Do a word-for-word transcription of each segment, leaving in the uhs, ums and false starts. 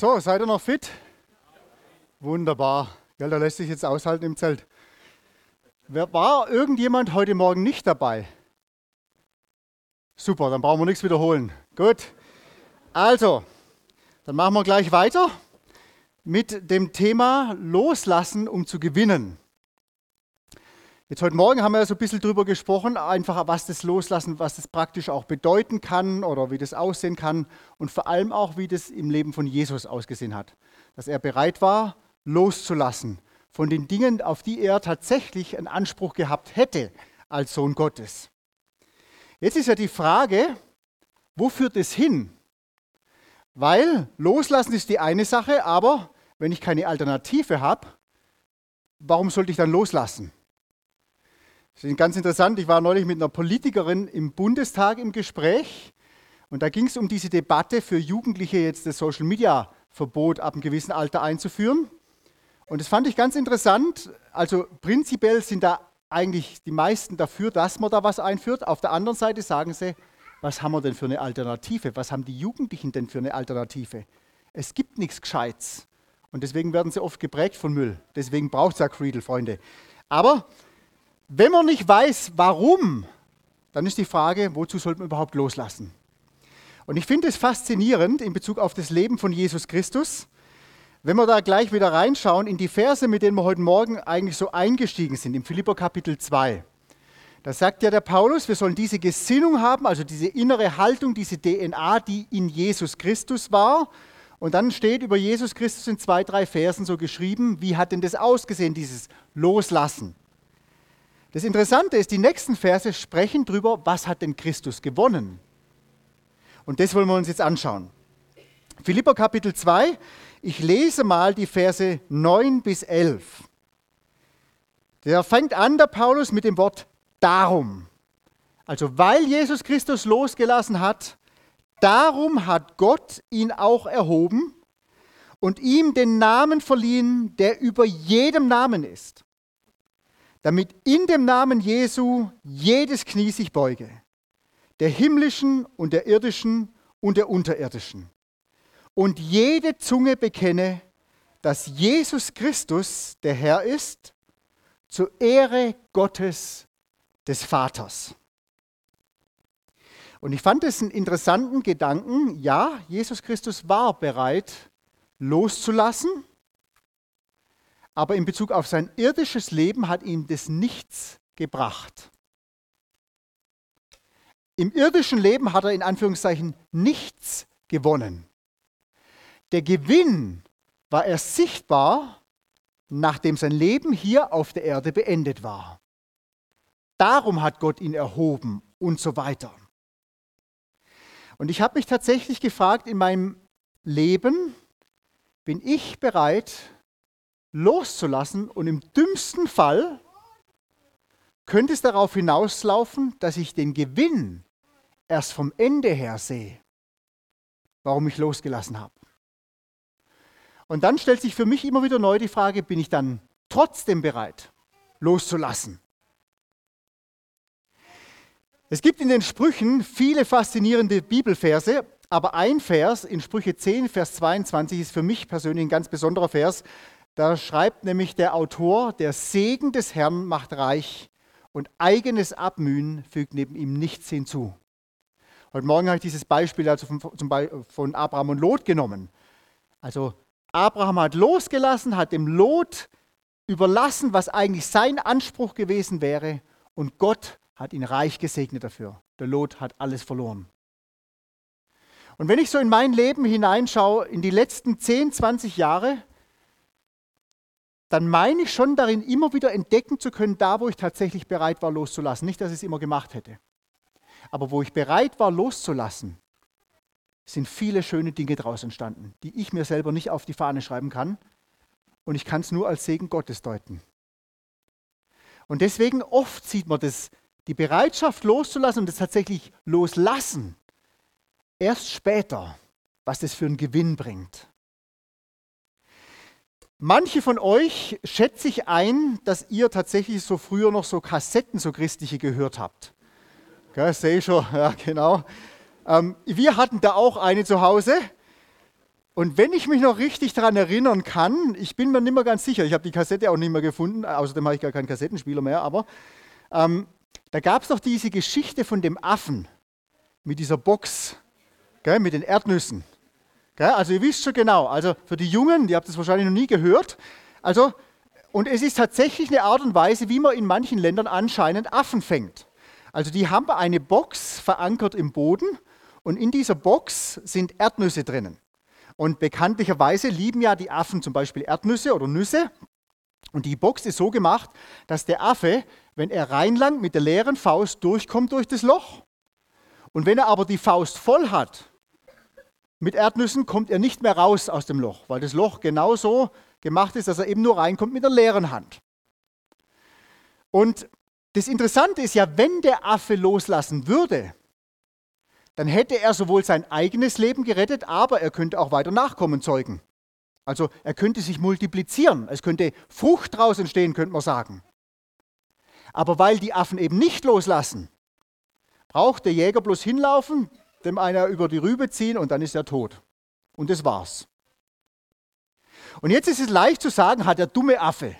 So, seid ihr noch fit? Wunderbar. Ja, da lässt sich jetzt aushalten im Zelt. Wer, war irgendjemand heute Morgen nicht dabei? Super, dann brauchen wir nichts wiederholen. Gut. Also, dann machen wir gleich weiter mit dem Thema Loslassen, um zu gewinnen. Jetzt heute Morgen haben wir ja so ein bisschen drüber gesprochen, einfach was das Loslassen, was das praktisch auch bedeuten kann oder wie das aussehen kann und vor allem auch, wie das im Leben von Jesus ausgesehen hat. Dass er bereit war, loszulassen von den Dingen, auf die er tatsächlich einen Anspruch gehabt hätte als Sohn Gottes. Jetzt ist ja die Frage, wo führt es hin? Weil loslassen ist die eine Sache, aber wenn ich keine Alternative habe, warum sollte ich dann loslassen? Das ist ganz interessant, ich war neulich mit einer Politikerin im Bundestag im Gespräch und da ging es um diese Debatte für Jugendliche, jetzt das Social-Media-Verbot ab einem gewissen Alter einzuführen. Und das fand ich ganz interessant, also prinzipiell sind da eigentlich die meisten dafür, dass man da was einführt. Auf der anderen Seite sagen sie, was haben wir denn für eine Alternative? Was haben die Jugendlichen denn für eine Alternative? Es gibt nichts Gescheites und deswegen werden sie oft geprägt von Müll. Deswegen braucht es ja Creedle, Freunde. Aber wenn man nicht weiß, warum, dann ist die Frage, wozu sollte man überhaupt loslassen? Und ich finde es faszinierend in Bezug auf das Leben von Jesus Christus, wenn wir da gleich wieder reinschauen in die Verse, mit denen wir heute Morgen eigentlich so eingestiegen sind, im Philipper Kapitel zwei. Da sagt ja der Paulus, wir sollen diese Gesinnung haben, also diese innere Haltung, diese D N A, die in Jesus Christus war. Und dann steht über Jesus Christus in zwei, drei Versen so geschrieben, wie hat denn das ausgesehen, dieses Loslassen? Das Interessante ist, die nächsten Verse sprechen darüber, was hat denn Christus gewonnen? Und das wollen wir uns jetzt anschauen. Philipper Kapitel zwei, ich lese mal die Verse neun bis elf. Der fängt an, der Paulus, mit dem Wort darum. Also weil Jesus Christus losgelassen hat, darum hat Gott ihn auch erhoben und ihm den Namen verliehen, der über jedem Namen ist, damit in dem Namen Jesu jedes Knie sich beuge, der himmlischen und der irdischen und der unterirdischen, und jede Zunge bekenne, dass Jesus Christus der Herr ist, zur Ehre Gottes des Vaters. Und ich fand es einen interessanten Gedanken. Ja, Jesus Christus war bereit, loszulassen, aber in Bezug auf sein irdisches Leben hat ihm das nichts gebracht. Im irdischen Leben hat er in Anführungszeichen nichts gewonnen. Der Gewinn war erst sichtbar, nachdem sein Leben hier auf der Erde beendet war. Darum hat Gott ihn erhoben und so weiter. Und ich habe mich tatsächlich gefragt, in meinem Leben, bin ich bereit, loszulassen, und im dümmsten Fall könnte es darauf hinauslaufen, dass ich den Gewinn erst vom Ende her sehe, warum ich losgelassen habe. Und dann stellt sich für mich immer wieder neu die Frage, bin ich dann trotzdem bereit, loszulassen? Es gibt in den Sprüchen viele faszinierende Bibelverse, aber ein Vers in Sprüche zehn, Vers zweiundzwanzig ist für mich persönlich ein ganz besonderer Vers. Da schreibt nämlich der Autor, der Segen des Herrn macht reich und eigenes Abmühen fügt neben ihm nichts hinzu. Heute Morgen habe ich dieses Beispiel also von, zum Beispiel von Abraham und Lot genommen. Also Abraham hat losgelassen, hat dem Lot überlassen, was eigentlich sein Anspruch gewesen wäre, und Gott hat ihn reich gesegnet dafür. Der Lot hat alles verloren. Und wenn ich so in mein Leben hineinschaue, in die letzten zehn, zwanzig Jahre, dann meine ich schon darin, immer wieder entdecken zu können, da wo ich tatsächlich bereit war, loszulassen. Nicht, dass ich es immer gemacht hätte. Aber wo ich bereit war, loszulassen, sind viele schöne Dinge daraus entstanden, die ich mir selber nicht auf die Fahne schreiben kann. Und ich kann es nur als Segen Gottes deuten. Und deswegen oft sieht man das, die Bereitschaft loszulassen und das tatsächlich loslassen, erst später, was das für einen Gewinn bringt. Manche von euch schätze ich ein, dass ihr tatsächlich so früher noch so Kassetten, so christliche gehört habt. Gell, sehe ich schon, ja genau. Ähm, wir hatten da auch eine zu Hause. Und wenn ich mich noch richtig daran erinnern kann, ich bin mir nicht mehr ganz sicher, ich habe die Kassette auch nicht mehr gefunden, außerdem habe ich gar keinen Kassettenspieler mehr, aber ähm, da gab es doch diese Geschichte von dem Affen mit dieser Box, gell, mit den Erdnüssen. Gell? Also ihr wisst schon genau, also für die Jungen, die habt das wahrscheinlich noch nie gehört, also, und es ist tatsächlich eine Art und Weise, wie man in manchen Ländern anscheinend Affen fängt. Also die haben eine Box verankert im Boden und in dieser Box sind Erdnüsse drinnen. Und bekanntlicherweise lieben ja die Affen zum Beispiel Erdnüsse oder Nüsse. Und die Box ist so gemacht, dass der Affe, wenn er reinlangt, mit der leeren Faust durchkommt durch das Loch. Und wenn er aber die Faust voll hat mit Erdnüssen, kommt er nicht mehr raus aus dem Loch, weil das Loch genauso gemacht ist, dass er eben nur reinkommt mit der leeren Hand. Und das Interessante ist ja, wenn der Affe loslassen würde, dann hätte er sowohl sein eigenes Leben gerettet, aber er könnte auch weiter Nachkommen zeugen. Also er könnte sich multiplizieren, es könnte Frucht daraus entstehen, könnte man sagen. Aber weil die Affen eben nicht loslassen, braucht der Jäger bloß hinlaufen, dem einer über die Rübe ziehen und dann ist er tot. Und das war's. Und jetzt ist es leicht zu sagen, hat der dumme Affe.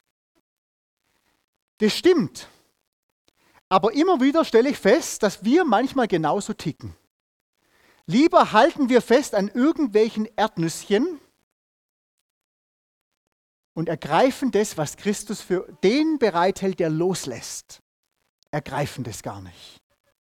Das stimmt. Aber immer wieder stelle ich fest, dass wir manchmal genauso ticken. Lieber halten wir fest an irgendwelchen Erdnüsschen und ergreifen das, was Christus für den bereithält, der loslässt. Ergreifen das gar nicht.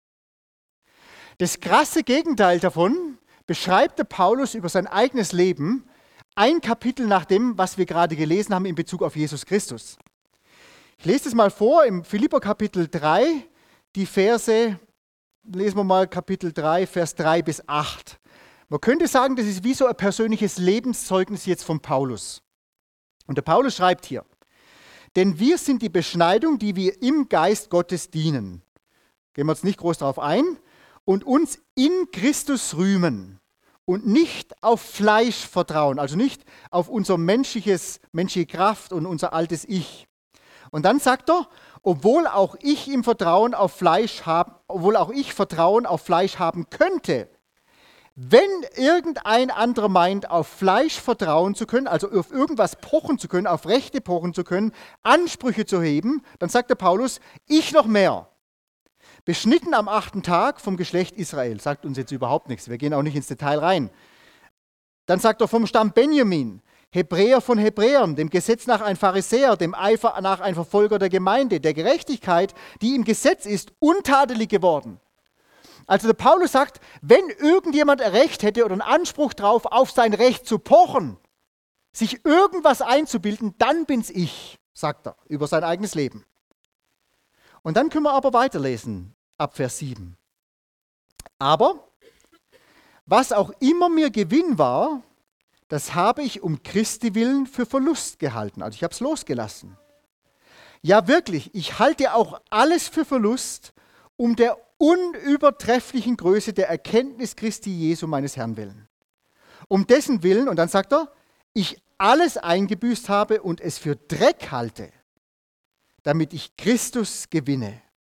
Das krasse Gegenteil davon beschreibt der Paulus über sein eigenes Leben, ein Kapitel nach dem, was wir gerade gelesen haben in Bezug auf Jesus Christus. Ich lese das mal vor im Philipper Kapitel drei, die Verse, lesen wir mal Kapitel drei, Vers drei bis acht. Man könnte sagen, das ist wie so ein persönliches Lebenszeugnis jetzt von Paulus. Und der Paulus schreibt hier, denn wir sind die Beschneidung, die wir im Geist Gottes dienen. Gehen wir jetzt nicht groß darauf ein. Und uns in Christus rühmen und nicht auf Fleisch vertrauen, also nicht auf unser menschliches, menschliche Kraft und unser altes Ich. Und dann sagt er, obwohl auch ich im Vertrauen auf Fleisch haben, obwohl auch ich Vertrauen auf Fleisch haben könnte, wenn irgendein anderer meint, auf Fleisch vertrauen zu können, also auf irgendwas pochen zu können, auf Rechte pochen zu können, Ansprüche zu heben, dann sagt der Paulus, ich noch mehr. Beschnitten am achten Tag vom Geschlecht Israel, sagt uns jetzt überhaupt nichts, wir gehen auch nicht ins Detail rein. Dann sagt er vom Stamm Benjamin, Hebräer von Hebräern, dem Gesetz nach ein Pharisäer, dem Eifer nach ein Verfolger der Gemeinde, der Gerechtigkeit, die im Gesetz ist, untadelig geworden. Also der Paulus sagt, wenn irgendjemand ein Recht hätte oder einen Anspruch drauf, auf sein Recht zu pochen, sich irgendwas einzubilden, dann bin's ich, sagt er über sein eigenes Leben. Und dann können wir aber weiterlesen, ab Vers sieben. Aber, was auch immer mir Gewinn war, das habe ich um Christi willen für Verlust gehalten. Also ich habe es losgelassen. Ja wirklich, ich halte auch alles für Verlust, um der unübertrefflichen Größe der Erkenntnis Christi Jesu meines Herrn willen. Um dessen Willen, und dann sagt er, ich alles eingebüßt habe und es für Dreck halte, damit ich Christus gewinne.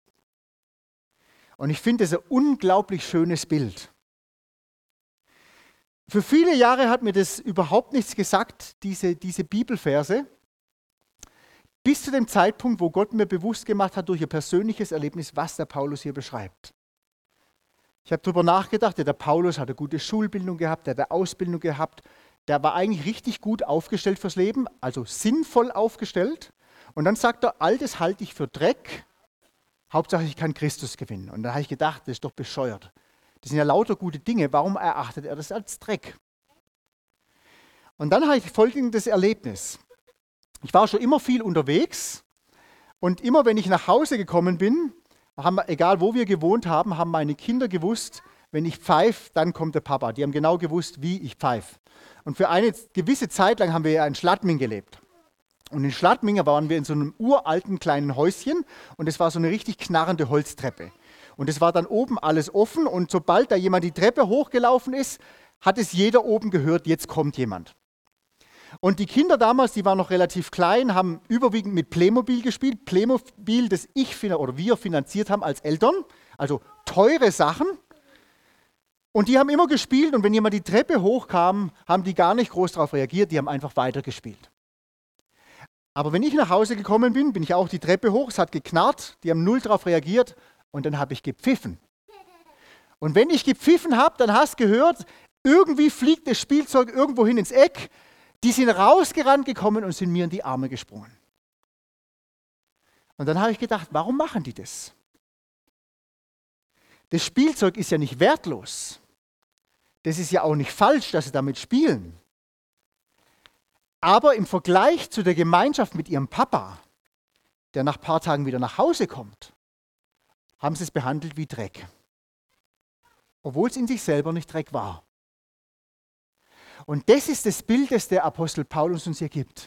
Und ich finde das ein unglaublich schönes Bild. Für viele Jahre hat mir das überhaupt nichts gesagt, diese, diese Bibelverse, bis zu dem Zeitpunkt, wo Gott mir bewusst gemacht hat durch ein persönliches Erlebnis, was der Paulus hier beschreibt. Ich habe darüber nachgedacht, der Paulus hat eine gute Schulbildung gehabt, der hat eine Ausbildung gehabt, der war eigentlich richtig gut aufgestellt fürs Leben, also sinnvoll aufgestellt. Und dann sagt er, all das halte ich für Dreck, Hauptsache ich kann Christus gewinnen. Und da habe ich gedacht, das ist doch bescheuert. Das sind ja lauter gute Dinge, warum erachtet er das als Dreck? Und dann habe ich folgendes Erlebnis. Ich war schon immer viel unterwegs und immer wenn ich nach Hause gekommen bin, haben, egal wo wir gewohnt haben, haben meine Kinder gewusst, wenn ich pfeife, dann kommt der Papa. Die haben genau gewusst, wie ich pfeife. Und für eine gewisse Zeit lang haben wir ja in Schladming gelebt. Und in Schladming waren wir in so einem uralten kleinen Häuschen und es war so eine richtig knarrende Holztreppe. Und es war dann oben alles offen und sobald da jemand die Treppe hochgelaufen ist, hat es jeder oben gehört, jetzt kommt jemand. Und die Kinder damals, die waren noch relativ klein, haben überwiegend mit Playmobil gespielt. Playmobil, das ich oder wir finanziert haben als Eltern, also teure Sachen. Und die haben immer gespielt und wenn jemand die Treppe hochkam, haben die gar nicht groß darauf reagiert, die haben einfach weitergespielt. Aber wenn ich nach Hause gekommen bin, bin ich auch die Treppe hoch, es hat geknarrt, die haben null darauf reagiert und dann habe ich gepfiffen. Und wenn ich gepfiffen habe, dann hast du gehört, irgendwie fliegt das Spielzeug irgendwo hin ins Eck, die sind rausgerannt gekommen und sind mir in die Arme gesprungen. Und dann habe ich gedacht, warum machen die das? Das Spielzeug ist ja nicht wertlos. Das ist ja auch nicht falsch, dass sie damit spielen. Aber im Vergleich zu der Gemeinschaft mit ihrem Papa, der nach ein paar Tagen wieder nach Hause kommt, haben sie es behandelt wie Dreck. Obwohl es in sich selber nicht Dreck war. Und das ist das Bild, das der Apostel Paulus uns hier gibt.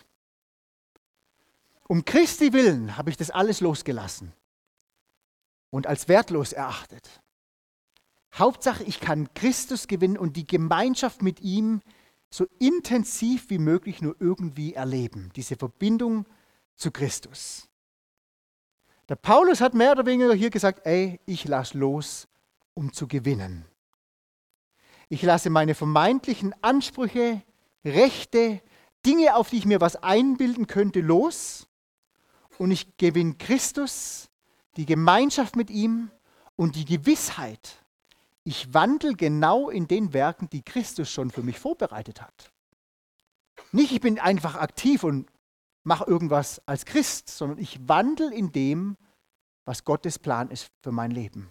Um Christi willen habe ich das alles losgelassen und als wertlos erachtet. Hauptsache, ich kann Christus gewinnen und die Gemeinschaft mit ihm so intensiv wie möglich nur irgendwie erleben. Diese Verbindung zu Christus. Der Paulus hat mehr oder weniger hier gesagt, ey, ich lasse los, um zu gewinnen. Ich lasse meine vermeintlichen Ansprüche, Rechte, Dinge, auf die ich mir was einbilden könnte, los. Und ich gewinne Christus, die Gemeinschaft mit ihm und die Gewissheit, ich wandle genau in den Werken, die Christus schon für mich vorbereitet hat. Nicht, ich bin einfach aktiv und mache irgendwas als Christ, sondern ich wandle in dem, was Gottes Plan ist für mein Leben.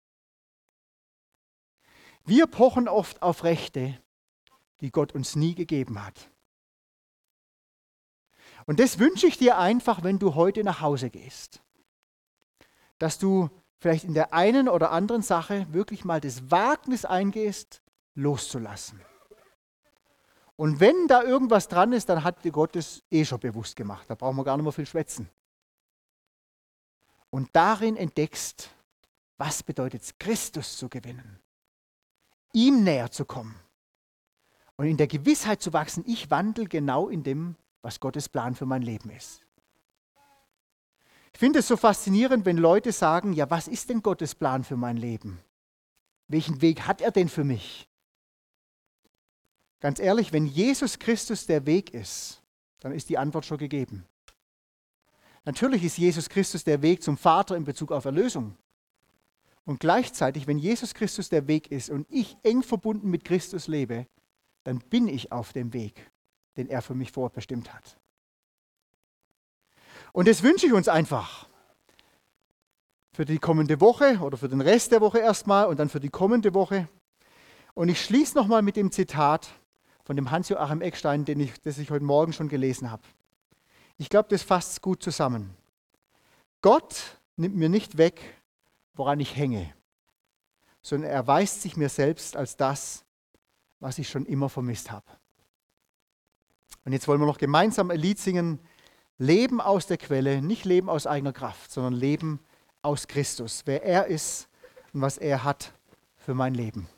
Wir pochen oft auf Rechte, die Gott uns nie gegeben hat. Und das wünsche ich dir einfach, wenn du heute nach Hause gehst. Dass du vielleicht in der einen oder anderen Sache wirklich mal das Wagnis eingehst, loszulassen. Und wenn da irgendwas dran ist, dann hat dir Gott es eh schon bewusst gemacht. Da brauchen wir gar nicht mehr viel schwätzen. Und darin entdeckst, was bedeutet es, Christus zu gewinnen. Ihm näher zu kommen. Und in der Gewissheit zu wachsen, ich wandle genau in dem, was Gottes Plan für mein Leben ist. Ich finde es so faszinierend, wenn Leute sagen, ja, was ist denn Gottes Plan für mein Leben? Welchen Weg hat er denn für mich? Ganz ehrlich, wenn Jesus Christus der Weg ist, dann ist die Antwort schon gegeben. Natürlich ist Jesus Christus der Weg zum Vater in Bezug auf Erlösung. Und gleichzeitig, wenn Jesus Christus der Weg ist und ich eng verbunden mit Christus lebe, dann bin ich auf dem Weg, den er für mich vorbestimmt hat. Und das wünsche ich uns einfach für die kommende Woche oder für den Rest der Woche erstmal und dann für die kommende Woche. Und ich schließe nochmal mit dem Zitat von dem Hans-Joachim Eckstein, den ich, das ich heute Morgen schon gelesen habe. Ich glaube, das fasst es gut zusammen. Gott nimmt mir nicht weg, woran ich hänge, sondern er erweist sich mir selbst als das, was ich schon immer vermisst habe. Und jetzt wollen wir noch gemeinsam ein Lied singen, Leben aus der Quelle, nicht Leben aus eigener Kraft, sondern Leben aus Christus, wer er ist und was er hat für mein Leben.